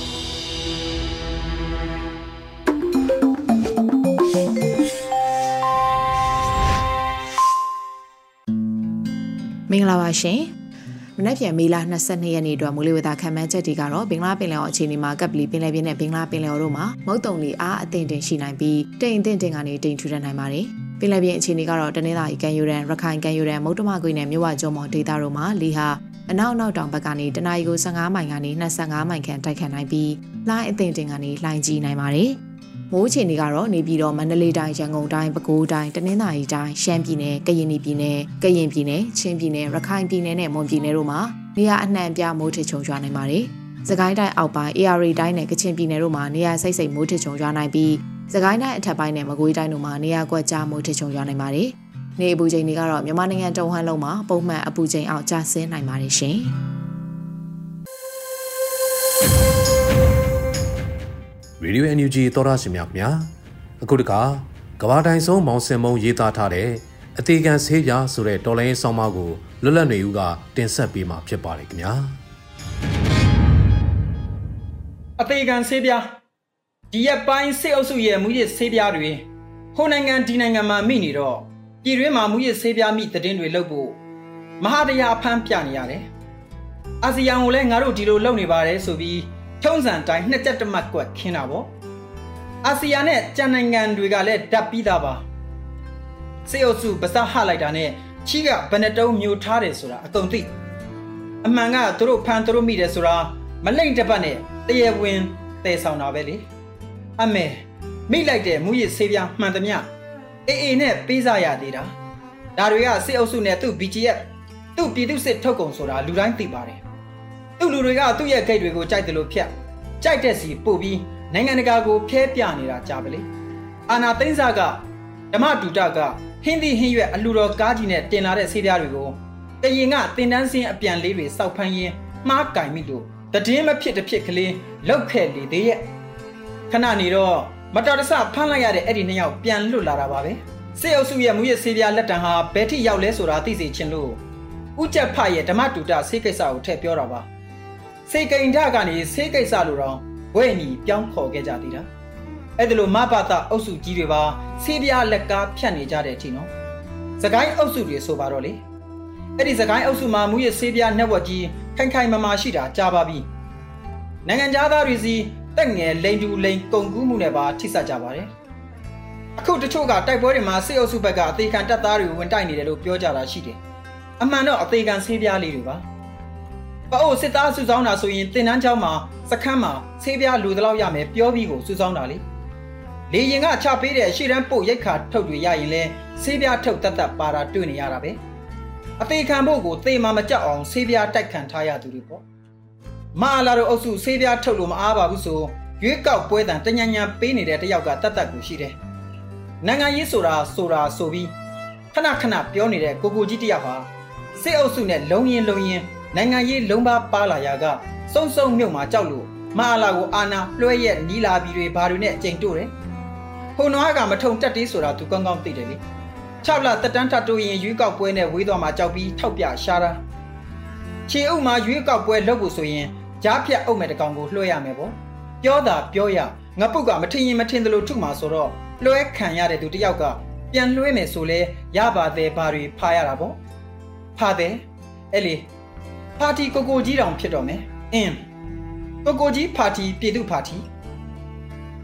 Speaker 5: မင်္ဂလာပါရှင်။မနက်ဖြန်မေလ၂၂ရက်နေ့အတွက်မိုးလေဝသခန့်မှန်းချက်တွေကတော့ဘင်္ဂလားပင်လယ်အော်အခြေအနေမှာကပ်ပလီပင်လယ်ပြင်နဲ့ဘင်္ဂလားပင်လယ်အော်တို့မှာမုတ်တုံလေအားအသင့်တင်ရှိနိုင်ပြီးတိမ်အသင့်တင်ကနေတိမ်ထူထပ်နိုင်ပါတယ်။ပင်လယ်ပြင်အခြေအနေကတော့တနင်္လာရီကမ်းရိုးတန်းရခိုင်ကမ်းရိုးတန်းမုတ်တမကွေ့နဲ့မြဝကျွန်းပေါ်ဒေသတို့မှာလေဟာအနောက်အနောက်တောင်ဘက်ကနေတနအီကို၁၅မိုင်ကနေ၂၅မိုင်ခန့်တိုက်ခတ်နိုင်ပြီးလှိုင်းအသင့်တင်ကနေလှိုင်းကြီးနိုင်ပါတယ်။မိုးအခြေအနေကတော့နေပြည်တော်မန္တလေးတိုင်းရန်ကုန်တိုင်းပဲခူးတိုင်းတနင်္သာရီတိုင်းရှမ်းပြည်နယ်ကရင်ပြည်နယ်ကရင်ပြည်နယ်ချင်းပြည်နယ်ရခိုင်ပြည်နယ်နဲ့မွန်ပြည်နယ်တို့မှာနေရာအနှံ့အပြားမိုးထစ်ချုံရွာနိုင်ပါတယ်။စကိုင်းတိုင်းအောက်ပိုင်း အေ အာ ရီ တိုင်းနဲ့ကချင်ပြည်နယ်တို့မှာနေရာစိတ်စိတ်မိုးထစ်ချုံရွာနိုင်ပြီးစကိုင်းတိုင်းအထက်ပိုင်းနဲ့မကွေးတိုင်းတို့မှာနေရာကွက်ကြားမိုးထစ်ချုံရွာနိုင်ပါတယ်။နေအပူချိန်တွေကတော့မြန်မာနိုင်ငံတုံဟန်းလုံးမှာပုံမှန်အပူချိန်အောက်ကျဆင်းနိုင်ပါတယ်ရှင်။
Speaker 2: Radio အန် ယူ ဂျီ သောရရှင်များခင်ဗျာအခုတခါကဘာတိုင်းဆုံးမောင်စင်မုံရေးသားထားတဲ့အသေးခံဆေးပြဆိုတဲ့တော်လိုင်းဆောင်မကိုလွတ်လပ်နေဦးကတင်ဆက်ပေးမှာဖြစ်ပါတယ်ခင်ဗျာ
Speaker 6: အသေးခံဆေးပြဒီရက်ပိုင်းစစ်အုပ်စုရဲ့မူရစ်ဆေးပြတွေဟိုနိုင်ငံဒီနိုင်ငံမှာမိနေတော့ပြည်တွင်းမှာမူရစ်ဆေးပြမိသတင်းတွေလုပ်ဖို့မဟာတရားအဖမ်းပြနေရတယ်အာဆီယံကိုလည်းငါတို့ဒီလိုလုပ်နေပါတယ်ဆိုပြီးထုံးစံတိုင်းနှစ်ချက်တမတ်ကွက်ခင်းတာပေါ့အာဆီယံနဲ့ကြံနိုင်ငံတွေကလည်းဓာတ်ပြီးသားပါစေအုပ်စုပစဟလိုက်တာနဲ့ချီးကဘယ်နှတုံးမျိုးထားတယ်ဆိုတာအကုန်သိအမှန်ကသူတို့ဖန်သူတို့မိတယ်ဆိုတာမလိမ့်တပတ်နဲ့တရေဝင်တည်ဆောင်တာပဲလေအမေမိလိုက်တဲ့မူရစ်ဆေးပြားမှန်သမျှအေးအေးနဲ့ပေးစားရသေးတာဒါတွေကစေအုပ်စုနဲ့သူ့ ဘီ ဂျီ အက်ဖ် သူ့ပြည်သူစစ်ထုတ်ကုန်ဆိုတာလူတိုင်းသိပါတယ်သူ့လူတွေကသူ့ရဲ့ဂိတ်တွေကိုကြိုက်တယ်လို့ဖြတ်ကြိုက်တဲ့စီပို့ပြီးနိုင်ငံတကာကိုဖျဲပြနေတာကြပါလေအာနာသိန်းစားကဓမ္မတူတကဟင်းသီးဟင်းရွက်အလူတော်ကားကြီးနဲ့တင်လာတဲ့ဆေးပြားတွေကိုတရင်ကတင်တန်းစင်းအပြန်လေးတွေစောက်ဖမ်းရင်းမှားကင်မိလို့တည်င်းမဖြစ်တစ်ဖြစ်ကလေးလောက်ခဲ့လေသေးရဲ့ခဏနေတော့မတော်တဆဖမ်းလိုက်ရတဲ့အဲ့ဒီနှစ်ယောက်ပြန်လွတ်လာတာပါပဲစေအုပ်စုရဲ့မူရစ်ဆေးပြားလက်တံဟာဘယ်ထိရောက်လဲဆိုတာသိစေချင်လို့ဥကြက်ဖရဲ့ဓမ္မတူတဆေးကိစ္စကိုထည့်ပြောတာပါစေကိန်ဓာကနေဆေးကိစ္စလို့တော့ဝဲညီပြောင်းခေါ်ခဲ့ကြသေးတာအဲ့ဒါလိုမဘာသာအုပ်စုကြီးတွေပါဆေးပြားလက်ကားဖြတ်နေကြတဲ့အထိနော်စကိုင်းအုပ်စုတွေဆိုပါတော့လေအဲ့ဒီစကိုင်းအုပ်စုမှာမူရစ်ဆေးပြား network ကြီးခိုင်ခိုင်မာမာရှိတာကြားပါပြီနိုင်ငံသားတွေစီတက်ငယ်လိန်တူလိန်ကုန်ကူးမှုနဲ့ပါထိစပ်ကြပါတယ်အခုတချို့ကတိုက်ပွဲတွေမှာစေအုပ်စုဘက်ကအသေးခံတပ်သားတွေဝင်တိုက်နေတယ်လို့ပြောကြတာရှိတယ်အမှန်တော့အသေးခံဆေးပြားလေးတွေပါပအိုစစ်သားစုဆောင်းတာဆိုရင်တင်တန်းချောင်းမှာစခန်းမှာဆေးပြားလူတလောက်ရမယ်ပြောပြီးကိုစုဆောင်းတာလေလေရင်ကချပေးတဲ့ရှေ့တန်းပို့ရိတ်ခါထုတ်တွေရရင်လဲဆေးပြားထုတ်တတ်တတ်ပါတာတွေ့နေရတာပဲအသေးခံဖို့ကိုသေမာမကြောက်အောင်ဆေးပြားတိုက်ခံထားရသူတွေပေါ့မအားလာတို့အုပ်စုဆေးပြားထုတ်လို့မအားပါဘူးဆိုရွေးကောက်ပွဲတန်တညံညံပေးနေတဲ့တယောက်ကတတ်တတ်ကိုရှိတယ်နိုင်ငံရေးဆိုတာဆိုတာဆိုပြီးခဏခဏပြောနေတဲ့ကိုကိုကြီးတယောက်ဟာစစ်အုပ်စုနဲ့လုံရင်လုံရင်နိုင်ငံရေးလုံးပါပါလာရာကစုံစုံမြုပ်မှာကြောက်လို့မအားလာကိုအာနာလွှဲရက်နီးလာပြီးတွေဘာတွေနဲ့အကျိန်တို့တယ်ဟိုနွားကမထုံတက်တေးဆိုတာသူကောင်းကောင်းသိတယ်လေ၆လတက်တန်းထတိုးရင်ရွေးကောက်ပွဲနဲ့ဝေးသွားမှာကြောက်ပြီးထောက်ပြရှာတာခြေအုပ်မှာရွေးကောက်ပွဲလုပ်ဖို့ဆိုရင်ကြားဖြတ်အုပ်မဲ့တကောင်ကိုလွှဲရမယ်ပေါ့ပြောတာပြောရငပုတ်ကမထင်ရင်မထင်သလိုထုမှာဆိုတော့လွှဲခံရတဲ့သူတယောက်ကပြန်လွှဲမယ်ဆိုလဲရပါသေးဘာတွေဖားရတာပေါ့ဖားတယ်အဲ့လေပါတီကိုကိုကြီးတောင်ဖြစ်တော့မယ်အင်းကိုကိုကြီးပါတီပြည်သူပါတီ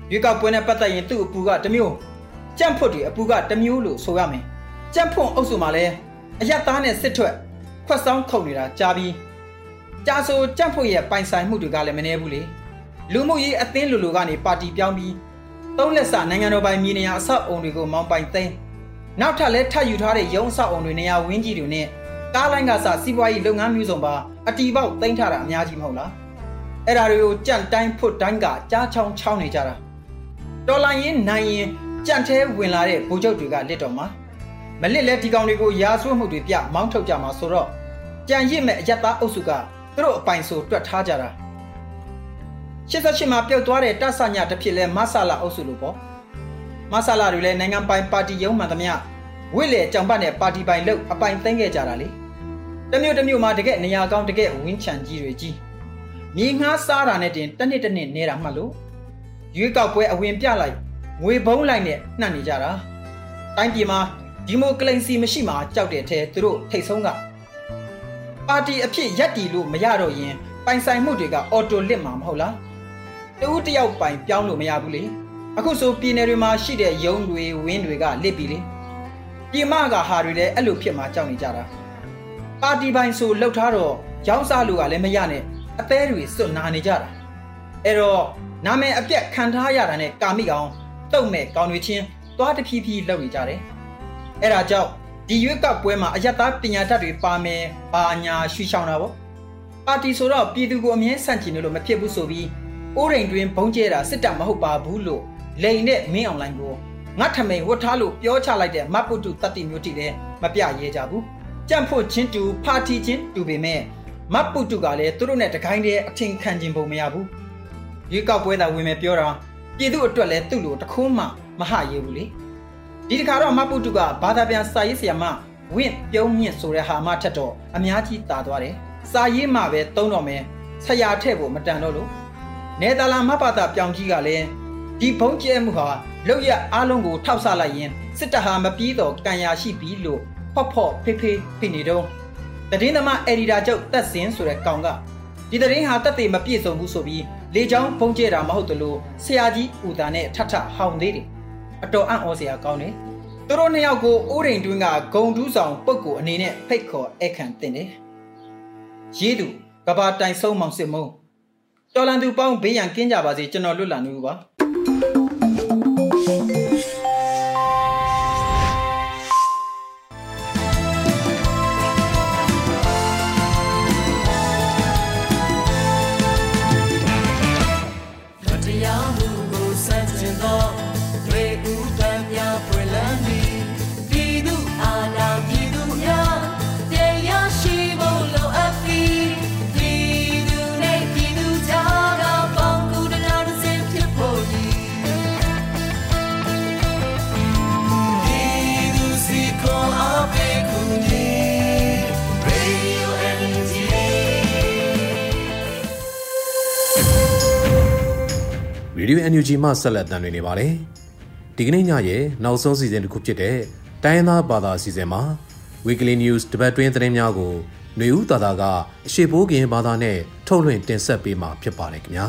Speaker 6: ရွေးကောက်ပွဲနဲ့ပတ်သက်ရင်သူ့အပူကတစ်မျိုးကြံ့ဖွတ်တွေအပူကတစ်မျိုးလို့ဆိုရမယ်ကြံ့ဖွတ်အုပ်စုမှာလည်းအယက်သားနဲ့စစ်ထွက်ခွက်ဆောင်ခုန်နေတာကြားပြီးကြာဆိုကြံ့ဖွတ်ရဲ့ပိုင်ဆိုင်မှုတွေကလည်းမနှဲဘူးလေလူမှုရေးအသင်းလူလူကနေပါတီပြောင်းပြီးသုံးလက်စနိုင်ငံတော်ပိုင်မြေနေရာအဆောက်အုံတွေကိုမောင်းပိုင်သိမ်းနောက်ထပ်လည်းထပ်ယူထားတဲ့ရုံးအဆောက်အုံတွေနေရာဝင်းကြီးတွေနဲ့ကားလိုင်းကစစီးပွားရေးလုပ်ငန်းမျိုးစုံပါအတီးပေါက်သိမ်းထားတာအများကြီးမဟုတ်လားအဲ့ဒါတွေကိုကြံ့တိုင်းဖွတ်တိုင်းကကြားချောင်းချောင်းနေကြတာတော်လိုင်းရင်နိုင်ရင်ကြံ့သေးဝင်လာတဲ့ဗိုလ်ချုပ်တွေကလက်တော်မှာမလစ်လဲဒီကောင်တွေကိုရာဆွတ်မှုတွေပြမောင်းထုတ်ကြမှာဆိုတော့ကြံရစ်မဲ့အယက်သားအုပ်စုကသူတို့အပိုင်ဆိုတွက်ထားကြတာရှစ်ရှစ်မှာပြုတ်သွားတဲ့တဆညတစ်ဖြစ်လဲမဆလာအုပ်စုလို့ပေါ့မဆလာတွေလည်းနိုင်ငံပိုင်ပါတီရုံးမှန်သမျှဝိလေကြောင်ပတ်နဲ့ပါတီပိုင်လို့အပိုင်သိမ်းခဲ့ကြတာလေတမျိုးတမျိုးမှာတကယ်နေရာကောင်းတကယ်ဝင်းချန်ကြီးတွေကြီးမြေငှားစားတာနဲ့တင်တစ်နှစ်တစ်နှစ်နေတာမှတ်လို့ရွေးကောက်ပွဲအဝင်ပြလိုက်ငွေဘုံလိုက်နဲ့နှံ့နေကြတာတိုင်းပြည်မှာဒီမိုကရေစီမရှိမှကြောက်တဲ့ထဲသူတို့ထိတ်ဆုံးကပါတီအဖြစ်ရက်တီလို့မရတော့ရင်ပိုင်ဆိုင်မှုတွေကအော်တိုလစ်မှာမဟုတ်လားတဦးတယောက်ပိုင်ပြောင်းလို့မရဘူးလေအခုဆိုပြည်နယ်တွေမှာရှိတဲ့ရုံးတွေဝင်းတွေကလစ်ပြီလေပြည်မကဟာတွေလည်းအဲ့လိုဖြစ်မှာကြောက်နေကြတာပါတီပိုင်ဆိုလှုပ်ထားတော့ရောင်းစားလို့ကလည်းမရနဲ့အသေးတွေစွတ်နာနေကြတာအဲ့တော့နာမည်အပြက်ခံထားရတာနဲ့ကာမိအောင်တုံ့မဲ့ကောင်းတွေချင်းသွားတဖြည်းဖြည်းလှုပ်နေကြတယ်အဲ့ဒါကြောင့်ဒီရွေးကောက်ပွဲမှာအယက်သားပညာတတ်တွေပါမယ်ဘာညာရွှေချောင်းတာပေါ့ပါတီဆိုတော့ပြည်သူကိုအမြဲဆန့်ကျင်လို့မဖြစ်ဘူးဆိုပြီးအိုးရိန်တွင်ဘုံကျဲတာစစ်တပ်မဟုတ်ပါဘူးလို့လိန်နဲ့မင်းအောင်လိုင်းကိုငတ်ထမိန်ဝတ်ထားလို့ပြောချလိုက်တဲ့မပုတုတတ္တိမျိုးတိလည်းမပြရဲကြဘူးကြံ့ဖို့ချင်းတူပါတီချင်းတူပေမဲ့မပုတုကလည်းသူတို့နဲ့တကိုင်းတည်းအထင်ခံခြင်းပုံမရဘူးရွေးကောက်ပွဲသာဝင်မယ်ပြောတာပြည်သူအတွက်လည်းသူ့လိုတခိုးမှမဟရဲဘူးလေဒီတခါတော့မပုတုကဘာသာပြန်စာရေးဆရာမဝင့်ပြုံးမြင့်ဆိုတဲ့ဟာမှထက်တော့အများကြီးတာသွားတယ်စာရေးမှပဲသုံးတော့မယ်ဆရာထည့်ဖို့မတန်တော့လို့နေသာလာမဘာသာပြောင်ကြီးကလည်းဒီဘုံကျဲမှုဟာလောက်ရအားလုံးကိုထောက်ဆလိုက်ရင်စစ်တပ်ဟာမပြေးတော့ကံရရှိပြီလို့ဖော့ဖော့ဖေးဖေးဖိနေတော့တည်င်းသမားအက်ဒီတာချုပ်တက်စင်းဆိုတဲ့ကောင်ကဒီတည်င်းဟာတက်သေးမပြည့်စုံဘူးဆိုပြီးလေချောင်းဘုံကျဲတာမဟုတ်တလို့ဆရာကြီးဦးသားနဲ့ထထဟောင်းသေးတယ်အတော်အံ့ဩစရာကောင်းတယ်သူတို့နှစ်ယောက်ကိုအိုးရိန်တွင်းကဂုံတူးဆောင်ပုတ်ကိုအနေနဲ့ဖိတ်ခေါ်အခန့်တင်တယ်ရေးသူကဘာတိုင်ဆုံးမောင်စစ်မုံတော်လန်သူပေါင်းဘေးရန်ကင်းကြပါစေကျွန်တော်လွတ်လပ်နေဘူးပါ
Speaker 2: ရေဒီယို အန် ယူ ဂျီ မှဆက်လက်တင်နေပါတယ်။ဒီကနေ့ညရဲ့နောက်ဆုံးစီစဉ်တစ်ခုဖြစ်တဲ့တိုင်းသားဘာသာအစီအစဉ်မှာ Weekly News တပတ်တွင်းသတင်းများကိုຫນွေဦးသာသာကအရှိပိုးကင်ဘာသာနဲ့ထုတ်လွှင့်တင်ဆက်ပေးမှာဖြစ်ပါတယ်ခင်ဗျာ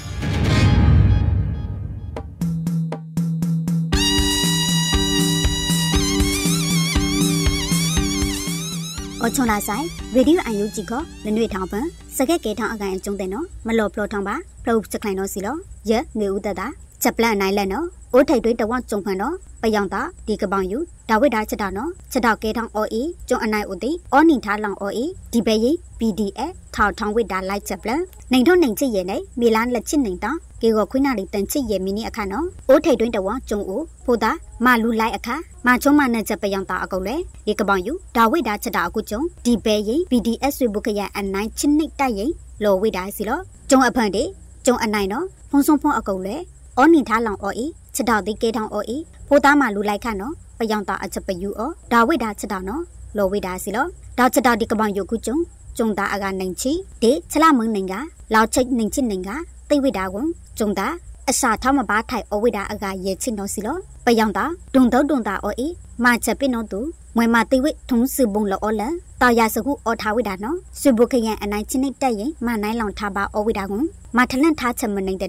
Speaker 7: ။အော်ချုံလာဆိုင်ရေဒီယို အန် ယူ ဂျီ ကလနွေထောင်ပန်စကက်ကေထောင်အကန်အကျုံးတဲ့နော်မလော်ဖလော်ထောင်ပါပလုတ်စကလိုင်းနော်စီလောရဲຫນွေဦးတတာချက်ပလန်နိုင်လက်နော်အိုးထိတ်တွေတဝကျုံဖန်နော်ပယောင်တာဒီကပောင်ယူဒါဝိဒါချက်တာနော်ချက်တော့ကေထောင်အော်အီကျုံအနိုင်ဦးတီအော်နီထားလောင်အော်အီဒီပဲရီ ပီ ဒီ အက်ဖ် ထောင်ထောင်ဝိဒါလိုက်ချက်ပလန်နိုင်တော့နိုင်ချစ်ရဲ့နဲ့မီလန်လက်ချစ်နိုင်တာကေကိုခွိနာလီတန်ချစ်ရဲ့မီနီအခါနော်အိုးထိတ်တွင်းတဝကျုံဦးဖိုတာမာလူလိုက်အခါမာချုံမနဲ့ချက်ပယောင်တာအကုတ်လေဒီကပောင်ယူဒါဝိဒါချက်တာအခုကျုံဒီပဲရီ ပီ ဒီ အက်ဖ် ဆွေဘုကရအနိုင်ချစ်နိတ်တိုက်ရင်လော်ဝိဒါစီလောကျုံအဖန်တေကျုံအနိုင်နော်ဖုံဆုံးဖုံအကုတ်လေအော်နီထားလောင်အော်အီချက်တော့ဒီကေထောင်အော်အီဖိုသားမာလူလိုက်ခါနော်ပယောင်တာအချက်ပယူအော်ဒါဝိဒါချက်တော့နော်လော်ဝိဒါစီလောဒါချက်တော့ဒီကပောင်ယူခုကျုံကျုံတာအကနိုင်ချီဒီချက်လာမင်းနိုင်ကလောက်ချိတ်နိုင်ချစ်နိုင်ကသိဝိဒါကွန်ကျုံတာအစာထောင်းမပါထိုင်အော်ဝိဒါအကရဲချစ်နော်စီလောပယောင်တာဒုံတော့ဒုံတာအော်အီမာချက်ပိနော်တူမွေမာသိဝိထုံးစဘုံလောအော်လန်တာယာစကုအော်ထားဝိဒါနော်ဆွေဘုခရန်အနိုင်ချင်းနေတက်ရင်မနိုင်လောင်ထားပါအော်ဝိဒါကွန်မထလန့်ထားချက်မနိုင်တဲ့နော်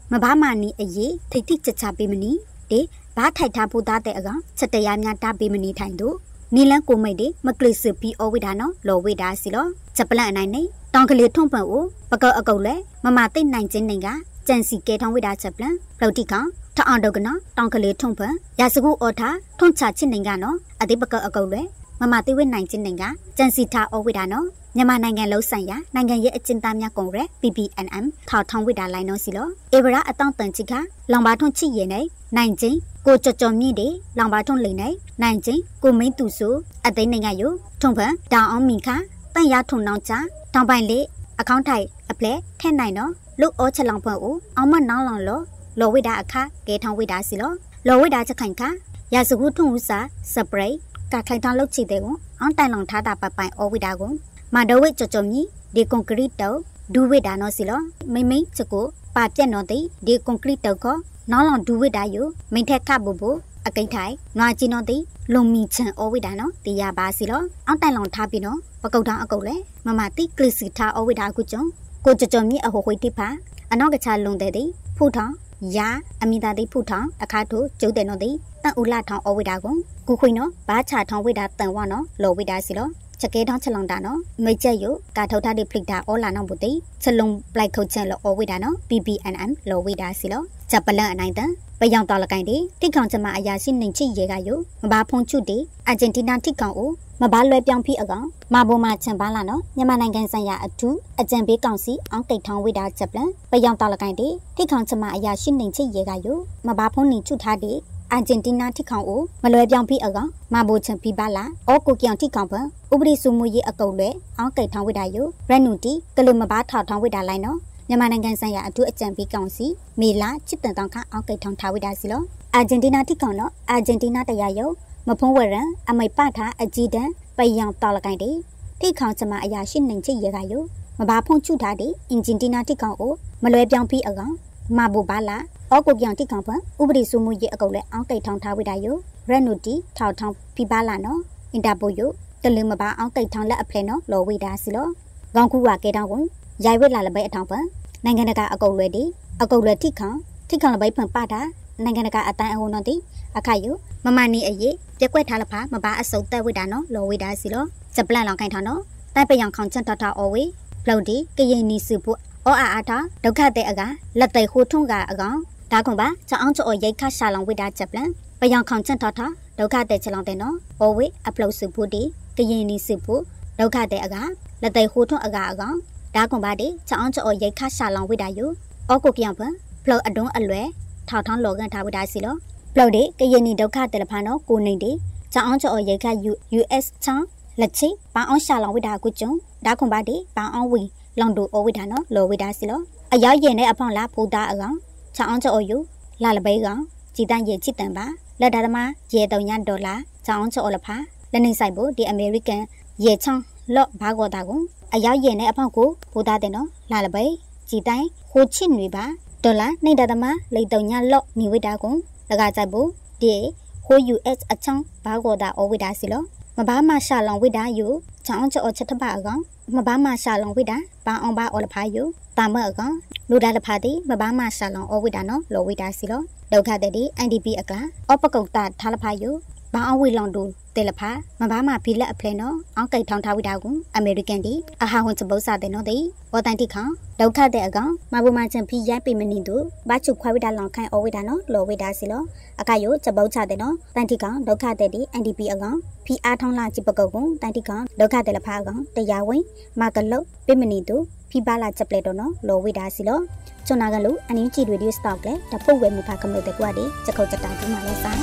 Speaker 7: မဘာမာနီအရေးထိတ်ထိချချပေးမနီတေဘာထိုက်ထားဖို့သားတဲ့အကောင်ချက်တရားများတားပေးမနီထိုင်တို့နီလန်ကိုမိတ်တေမကလစ်စပီအော်ဝိဒါနော်လော်ဝိဒါစီလောချက်ပလန့်အနိုင်နေတောင်ကလေးထုံပန်ကိုပကောက်အကုတ်လဲမမသိနိုင်ချင်းနေကကြန်စီကဲထောင်းဝိဒါချက်ပလန့်ပလောက်တိကောင်ထအောင်တော့ကနော်တောင်ကလေးထုံပန်ရာစကူအော်ထားထုံချချင်းနေကနော်အတိပကောက်အကုတ်လဲမမသိဝိနိုင်ချင်းနေကကြန်စီထားအော်ဝိဒါနော်မြန်မာနိုင်ငံလုံးဆိုင်ရာနိုင်ငံရဲ့အကျဉ်းသားများကွန်ဂရက် P P N M ထောက်ထောင်းဝိဒါလိုင်းနော်စီလောဧဗရာအတောင့်တန်ချစ်ကလောင်ပါထွန်းချစ်ရင်နေနိုင်ချင်းကိုကြော်ကြော်မြင့်တွေလောင်ပါထွန်းလိန်နေနိုင်ချင်းကိုမင်းသူစုအသိနိုင်ငံယုထုံဖန်တောင်အောင်မိခတန်ရထုံနောင်ချတောင်ပိုင်လေးအကောင့်ထိုင်အပလက်ထဲနိုင်နော်လူအောချက်လောင်ဖွင့်ဦးအောင်မနောင်းလောင်လောလော်ဝိဒါအခကဲထောင်းဝိဒါစီလောလော်ဝိဒါချက်ခိုင်ခရာစကူထုံဦးစာစပရိတ်ကခိုင်ထောင်းလုတ်ချစ်တဲ့ကိုအောင်တိုင်လောင်ထားတာပပိုင်အော်ဝိဒါကိုမာဒဝိကြော်ကြော်မြင့်ဒီကွန်ကရစ်တောဒူဝိဒါနော်စီလောမိမိန်ချက်ကိုပါပြက်နော်တိဒီကွန်ကရစ်တောကိုနောင်းလောင်ဒူဝိဒါယိုမိန်ထက်ခဘူဘူအကိတ်ထိုင်နွားချင်းတော့တိလုံမီချန်အော်ဝိဒါနော်တေးရပါစီလောအောင်တိုင်လောင်ထားပြီးနော်ပကုတ်ထောင်းအကုတ်လဲမမတိကလစ်စီထားအော်ဝိဒါကုကျုံကိုကြော်ကြော်မြင့်အဟိုခွေတိဖာအနောက်ကချလုံတဲ့တိဖူထောင်းယာအမိသားတိဖူထောင်းအခါထိုကျုပ်တဲ့နော်တိတန်ဦးလာထောင်းအော်ဝိဒါကိုကုခွေနော်ဘာချထောင်းဝိဒါတန်ဝနော်လော်ဝိဒါစီလောချက်ကေထောင်းချက်လောင်တာနော်မိတ်ချက်ယိုကာထုတ်ထားတဲ့ဖလိတာအော်လာနော်ဘူတိချက်လုံးပလိုက်ခုတ်ချက်လောအော်ဝိဒါနော် P P N M လော်ဝိဒါစီလောချက်ပလန့်အနိုင်တန်ပယောင်တော်လကိုင်တီတိကောင်ချမအရာရှိနှိမ်ချိရေကယိုမဘာဖုန်ချုတီအာဂျင်တီနာတိကောင်အိုမဘာလွဲပြောင်းဖိအကောင်မဘိုမာချန်ပါလာနော်မြန်မာနိုင်ငံဆိုင်ရာအထူးအကြံပေးကောင်စီအောင်ကိတ်ထောင်းဝိဒါချက်ပလန့်ပယောင်တော်လကိုင်တီတိကောင်ချမအရာရှိနှိမ်ချိရေကယိုမဘာဖုန်နှိမ်ချုထားတီအာဂျင်တီနာထိခေါင်အိုမလွဲပြောင်းဖိအကောင်မဘိုချန်ပြပါလာအော်ကိုကြောင်ထိခေါင်ပန်ဥပဒေစုမှုရေးအကုတ်လွဲအောင်ကိတ်ထောင်းဝိဒါယိုရန်နူတီကလမဘာထောက်ထောင်းဝိဒါလိုက်နော်မြန်မာနိုင်ငံဆိုင်ရာအထူးအကြံပေးကောင်စီမေလာချစ်တန်တောင်ခအောင်ကိတ်ထောင်းထားဝိဒါစီလောအာဂျင်တီနာထိခေါင်နော်အာဂျင်တီနာတရားယုံမဖုံးဝရန်အမိတ်ပထားအကြီးတန်းပယောင်တော်လကိုင်တီထိခေါင်ချမအရာရှိနှိမ်ချစ်ရေကယိုမဘာဖုံးချုထားတီအင်ဂျင်တီနာထိခေါင်အိုမလွဲပြောင်းဖိအကောင်မဘူပါလာအော်ကိုပြောင်ထိခေါင်ပန်ဥပဒေစုမှုရေးအကုတ်လဲအောင်ကိတ်ထောင်းထားဝိဒါယိုရန်နူတီထောက်ထောင်းဖိပါလာနော်အင်တာပိုယိုတလူမဘာအောင်ကိတ်ထောင်းလက်အဖလဲနော်လော်ဝိဒါစီလောကောင်းကူဝါကဲတောင်းကိုရိုက်ဝစ်လာလပဲအထောင်ပန်နိုင်ငံတကာအကုတ်လွဲတီအကုတ်လွဲထိခေါင်ထိခေါင်လပဲဖန်ပတာနိုင်ငံတကာအတိုင်းအဟုံတော့တီအခါယိုမမနီအရေးပြက်ကွက်ထားလဖာမဘာအစုံတက်ဝိဒါနော်လော်ဝိဒါစီလောချက်ပလန့်လောင်ခိုင်ထောင်းနော်တိုက်ပယောင်ခေါင်ချန်ထထအော်ဝေဖလောက်တီကရင်နီစုဖို့အော်အာအာတာဒုက္ခတဲ့အကလက်သိခိုးထုံးကအကောင်ဒါကွန်ပါချောင်းအောင်ကျော်ရိတ်ခါရှာလောင်ဝိဒါချက်ပလန့်ပယောင်ခေါင်ချန်ထထဒုက္ခတဲ့ချလောင်တဲ့နော်အော်ဝေအပလုတ်စုဖို့တီကရင်နီစုဖို့ဒုက္ခတဲ့အကလက်သိခိုးထုံးအကအကောင်ဒါကွန်ပါတီချောင်းအောင်ကျော်ရိတ်ခါရှာလောင်ဝိဒါယိုအော်ကိုပြောင်ပန်ဖလောက်အတွန်းအလွဲထောက်ထောင်းလောကန်ထားဝိဒါစီလောဖလောက်တီကရင်နီဒုက္ခတဲ့လဖာနော်ကိုနေတီချောင်းအောင်ကျော်ရိတ်ခါ U S ချောင်းလက်ချိပန်းအောင်ရှာလောင်ဝိဒါကုကျုံဒါကွန်ပါတီပန်းအောင်ဝီလောင်တူအဝိဒါနော်လော်ဝိဒါစီလောအရောက်ရင်နဲ့အဖောင်းလာဖိုးသားအကောင်ချောင်းအောင်ကျော်ယူလာလပဲကောင်ကြည်တန်းရဲ့ချစ်တန်ပါလက်ဒါသမားရေတုံညဒေါ်လာချောင်းအောင်ကျော်လဖာလက်နေဆိုင်ဖို့ဒီအမေရိကန်ရေချောင်းလော့ဘာကောတာကိုအရောက်ရင်နဲ့အဖောင်းကိုဖိုးသားတဲ့နော်လာလပဲကြည်တိုင်းဟိုချစ်နေပါဒေါ်လာနေဒါသမားလေတုံညလော့နေဝိဒါကိုလကကြိုက်ဖို့ဒီဟို U S အချောင်းဘာကောတာအဝိဒါစီလောမဘာမရှာလောင်ဝိဒါယူချောင်းအောင်ကျော်ချက်ထပါအကောင်မဘာမရှာလောင်ဝိဒါပန်းအောင်ပါအော်လဖာယူတာမအကောင်လူဒါလဖာတိမဘာမရှာလောင်အော်ဝိဒါနော်လော်ဝိဒါစီလောဒုက္ခတဲ့ဒီ N D P အကလာအော်ပကုတ်တာထားလဖာယူဘာအောင်ဝိလောင်တူတေလဖာမဘာမဖီလက်အဖလဲနော်အောင်ကိတ်ထောင်းထားဝိဒါကိုအမေရိကန်ဒီအဟာဝန်ချပုတ်စားတဲ့နော်ဒီအော်တန်တိခေါဒုက္ခတဲ့အကောင်မဘူမချန်ဖီရိုက်ပိမနေတူဘာချုပ်ခွဲဝိဒါလောင်ခိုင်အော်ဝိဒါနော်လော်ဝိဒါစီလောအခါယိုချပုတ်ချတဲ့နော်တန်တိကောင်ဒုက္ခတဲ့ဒီ N D P အကောင်ဖီအားထောင်းလာကြည့်ပကုတ်ကိုတန်တိကောင်ဒုက္ခတဲ့လဖာကောင်တရားဝင်မကလုတ်ပိမနေတူဖီပါလာချက်ပလက်တော့နော်လော်ဝိဒါစီလောချွန်နာကလို့အန်ယူဂျီရေဒီယိုစတောက်လေတဖုတ်ဝဲမူဖာကမဲ့တဲ့ကွာဒီချက်ခုတ်ချက်တာဒီမှာလဲဆိုင်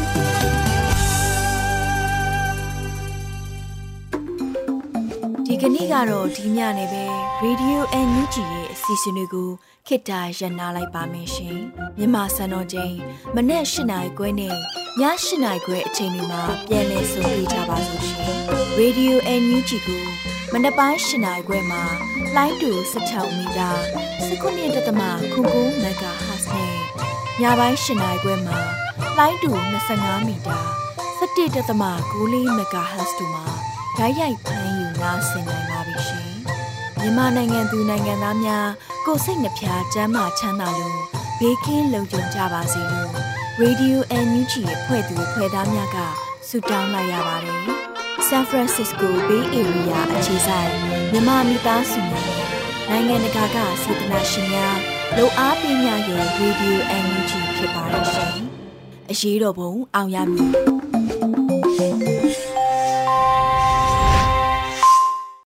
Speaker 1: ဒီကနေ့ကတော့ဒီညနေပဲ Radio အန်ယူဂျီရဲ့အစီအစဉ်လေးကိုခေတ္တရနာလိုက်ပါမယ်ရှင်မြန်မာစံတော်ချိန်မနေ့၈နာရီခွဲနဲ့ည၈နာရီခွဲအချိန်တွေမှာပြန်လည်ဆိုပြကြပါလို့ရှင် Radio အန်ယူဂျီကိုမနေ့ပိုင်း၈နာရီခွဲမှာလိုင်းတူ၁၆မီတာ၁၉ဒသမ ခုကိုမဂါဟတ်နဲ့ညပိုင်း၈နာရီခွဲမှာလိုင်းတူ၂၅မီတာ၁၁ဒသမ ၉၄မဂါဟတ်တို့မှာဓာတ်ရိုက်ဖမ်းယူနာဆင်နိုင်ပါပြီရှင်မြန်မာနိုင်ငံသူနိုင်ငံသားများကိုယ်စိတ်နှဖျားကျန်းမာချမ်းသာလို့ဘေးကင်းလုံခြုံကြပါစေလို့ Radio အန် ယူ ဂျီ ရဲ့ဖွဲ့သူဖွဲ့သားများကဆုတောင်းလိုက်ရပါတယ်။ San Francisco Bay Area အခြေဆိုင်မြန်မာမိသားစုများနိုင်ငံတကာကစေတနာရှင်များလုံအားပေးများရဲ့ Radio အန် ယူ ဂျီ ဖြစ်ပါတယ်ရှင်။အရေးတော်ပုံအောင်ရမည်။